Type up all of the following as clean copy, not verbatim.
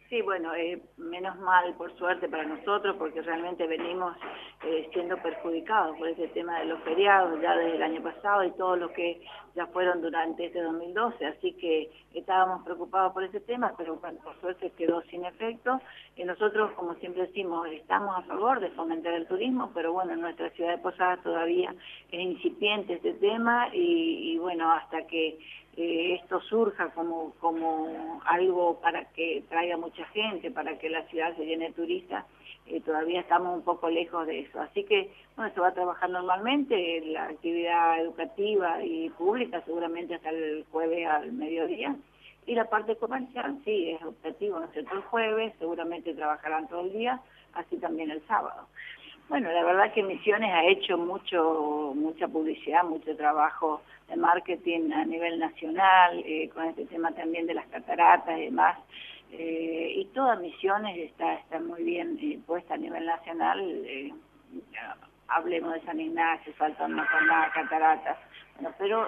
Sí, bueno, menos mal, por suerte para nosotros, porque realmente venimos siendo perjudicados por ese tema de los feriados ya desde el año pasado y todo lo que ya fueron durante este 2012, así que estábamos preocupados por ese tema, pero bueno, por suerte quedó sin efecto. Nosotros, como siempre decimos, estamos a favor de fomentar el turismo, pero bueno, en nuestra ciudad de Posadas todavía es incipiente este tema y bueno, hasta que esto surja como algo para que traiga mucha gente, para que la ciudad se llene de turistas, todavía estamos un poco lejos de eso. Así que, bueno, se va a trabajar normalmente, la actividad educativa y pública seguramente hasta el jueves al mediodía, y la parte comercial sí, es optativo, ¿no es cierto? El jueves seguramente trabajarán todo el día, así también el sábado. Bueno, la verdad que Misiones ha hecho mucha publicidad, mucho trabajo de marketing a nivel nacional, con este tema también de las cataratas y demás, y todas Misiones está muy bien puesta a nivel nacional. Hablemos de San Ignacio, Salto Macorná, cataratas, bueno, pero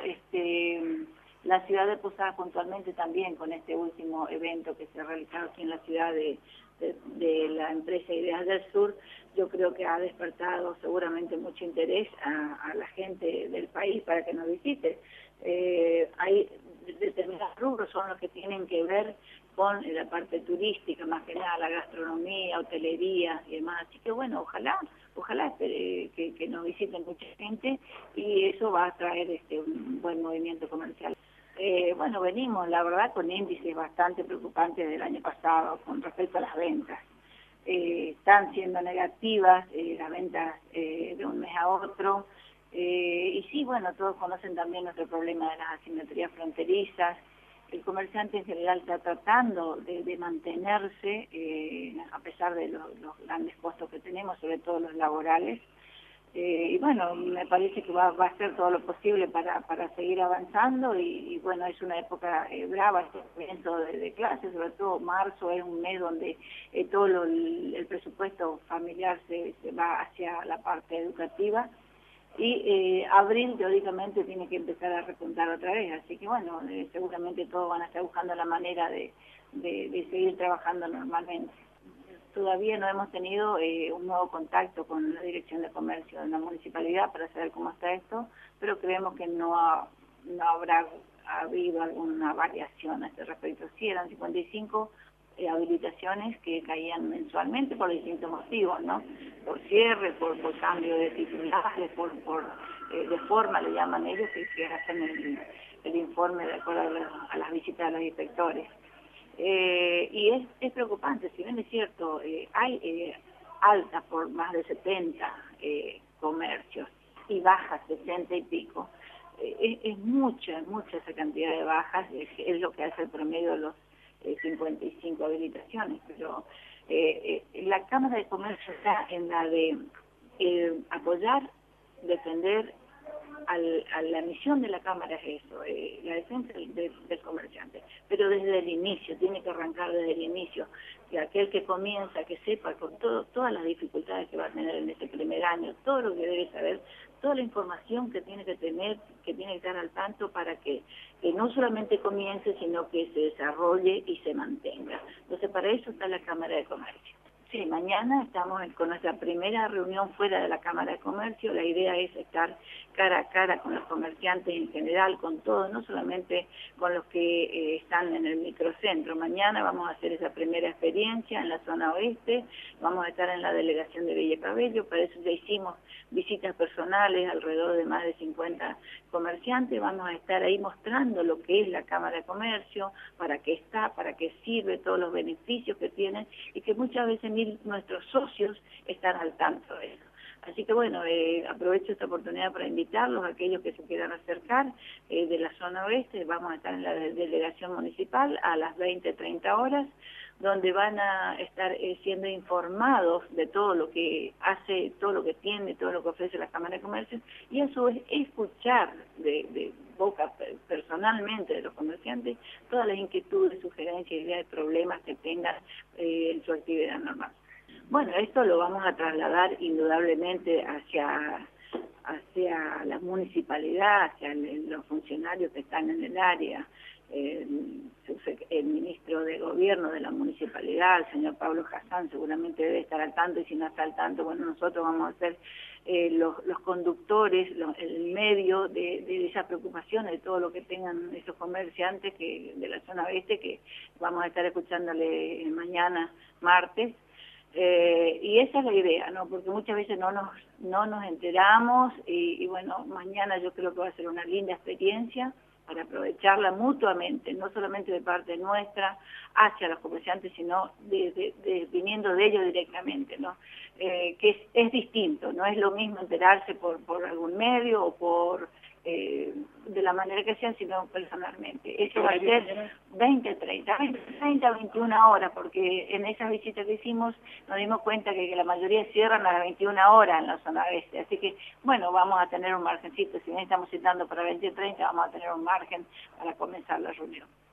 la ciudad de Posadas puntualmente también con este último evento que se ha realizado aquí en la ciudad de la empresa Ideas del Sur, yo creo que ha despertado seguramente mucho interés a la gente del país para que nos visite. Hay determinados rubros son los que tienen que ver con la parte turística, más que nada la gastronomía, hotelería y demás. Así que bueno, ojalá que nos visiten mucha gente y eso va a traer un buen movimiento comercial. Bueno, venimos, la verdad, con índices bastante preocupantes del año pasado con respecto a las ventas. Están siendo negativas las ventas de un mes a otro. Y sí, bueno, todos conocen también nuestro problema de las asimetrías fronterizas. El comerciante en general está tratando de mantenerse, a pesar de los grandes costos que tenemos, sobre todo los laborales. Y bueno, me parece que va a hacer todo lo posible para seguir avanzando y bueno, es una época brava este momento de clases, sobre todo marzo es un mes donde todo el presupuesto familiar se va hacia la parte educativa y abril teóricamente tiene que empezar a repuntar otra vez, así que bueno, seguramente todos van a estar buscando la manera de seguir trabajando normalmente. Todavía no hemos tenido un nuevo contacto con la Dirección de Comercio de la Municipalidad para saber cómo está esto, pero creemos que no habrá habido alguna variación a este respecto. Sí, eran 55 habilitaciones que caían mensualmente por distintos motivos, ¿no? Por cierre, por cambio de titulares, de forma, le llaman ellos, que hacen el informe de acuerdo a las visitas de los inspectores. Y es preocupante, si bien es cierto, hay altas por más de 70 comercios y bajas 60 y pico, es mucha esa cantidad de bajas, es lo que hace el promedio de los 55 habilitaciones, pero la Cámara de Comercio está en la de apoyar, defender, la misión de la Cámara es eso, la defensa del comerciante, pero desde el inicio, tiene que arrancar desde el inicio, que aquel que comienza, que sepa con todas las dificultades que va a tener en este primer año, todo lo que debe saber, toda la información que tiene que tener, que tiene que estar al tanto para que no solamente comience, sino que se desarrolle y se mantenga. Entonces, para eso está la Cámara de Comercio. Sí, mañana estamos con nuestra primera reunión fuera de la Cámara de Comercio. La idea es estar cara a cara con los comerciantes en general, con todos, no solamente con los que están en el microcentro. Mañana vamos a hacer esa primera experiencia en la zona oeste, vamos a estar en la delegación de Villa Cabello, para eso ya hicimos visitas personales, alrededor de más de 50 comerciantes, vamos a estar ahí mostrando lo que es la Cámara de Comercio, para qué está, para qué sirve, todos los beneficios que tienen y que muchas veces nuestros socios están al tanto de eso. Así que bueno, aprovecho esta oportunidad para invitarlos a aquellos que se quieran acercar de la zona oeste. Vamos a estar en la delegación municipal a las 20:30 horas, donde van a estar siendo informados de todo lo que hace, todo lo que tiene, todo lo que ofrece la Cámara de Comercio, y a su vez escuchar de boca personalmente de los comerciantes todas las inquietudes, sugerencias, ideas de problemas que tengan en su actividad normal. Bueno, esto lo vamos a trasladar indudablemente hacia la municipalidad, hacia los funcionarios que están en el área. el ministro de Gobierno de la Municipalidad, el señor Pablo Hassan, seguramente debe estar al tanto, y si no está al tanto, bueno, nosotros vamos a ser los conductores, el medio de esas preocupaciones, de todo lo que tengan esos comerciantes de la zona oeste, que vamos a estar escuchándole mañana, martes. Y esa es la idea, ¿no? Porque muchas veces no nos enteramos y bueno, mañana yo creo que va a ser una linda experiencia para aprovecharla mutuamente, no solamente de parte nuestra hacia los comerciantes, sino viniendo de ellos directamente, ¿no? Que es distinto, no es lo mismo enterarse por algún medio o de la manera que sea, sino personalmente. Eso va a ser 20:30, 21 horas, porque en esas visitas que hicimos nos dimos cuenta que la mayoría cierran a las 21 horas en la zona oeste, así que, bueno, vamos a tener un margencito, si bien estamos citando para 20:30, vamos a tener un margen para comenzar la reunión.